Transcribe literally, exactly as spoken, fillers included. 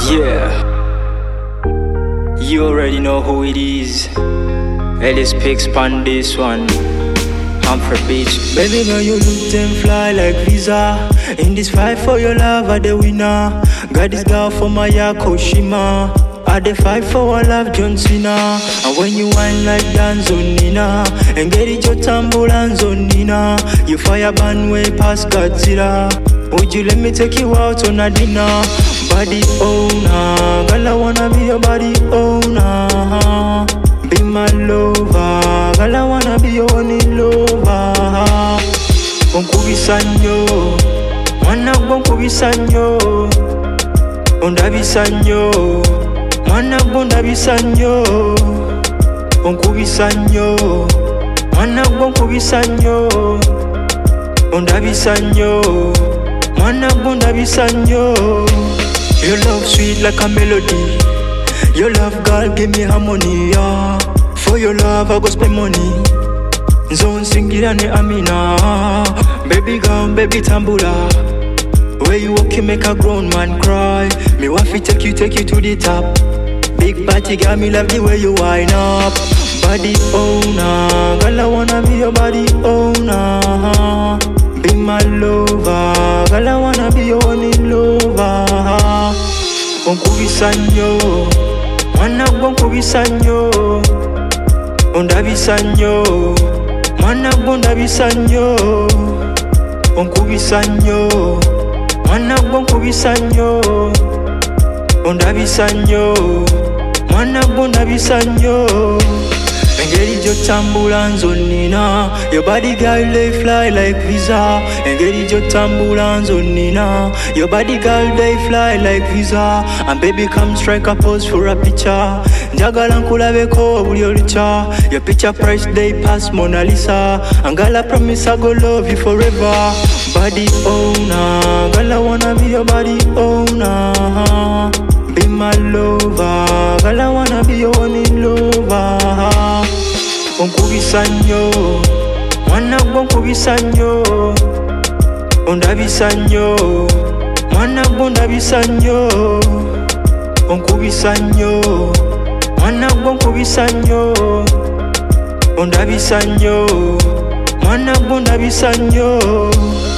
Yeah, you already know who it is. Ellis picks on this one. Humphrey Beach. Baby girl, you look them fly like Visa. In this fight for your love, I the winner. Got this girl for my Yakoshima. I the fight for our love, John Cena. And when you whine like Danzonina, and get it your tumble and zonina, you fire ban way past Godzilla. Would you let me take you out on a dinner? Body owner, girl I wanna be your body owner. Be my lover, girl I wanna be your only lover. Onkubisanyo, mwana gonkubisanyo, ondabisanyo, mwana gondabisanyo, onkubisanyo, mwana gonkubisanyo, ondabisanyo, mwana gondabisanyo. Your love sweet like a melody. Your love, girl, give me harmony, yeah. For your love, I go spend money. Zone singirane Amina. Baby girl, baby tambula. Where you walk, you make a grown man cry. Me wafi take you, take you to the top. Big party, girl, me love the way you wind up. Body owner, girl, I wanna be your body owner. Be my lover, girl, I wanna be your only lover. Onkubisanyo, mwana gonkubisanyo, ondabisanyo, mwana gondabisanyo, onkubisanyo, mwana gonkubisanyo, ondabisanyo, mwana gondabisanyo. Engeri jo tambula nzonina. Your body girl they fly like Visa. Engeri jo tambula nzonina. Your body girl they fly like Visa. And baby come strike a pose for a picture. Njagala nkulabeko buli olucha. Your picture price they pass Mona Lisa. And girl I promise I go love you forever. Body owner, girl I wanna be your body owner. Be my lover, girl I wanna be your only lover. Onkubisanyo, mwana gonkubisanyo, ondabisanyo, mwana gondabisanyo, onkubisanyo, mwana gonkubisanyo, ondabisanyo, mwana gondabisanyo.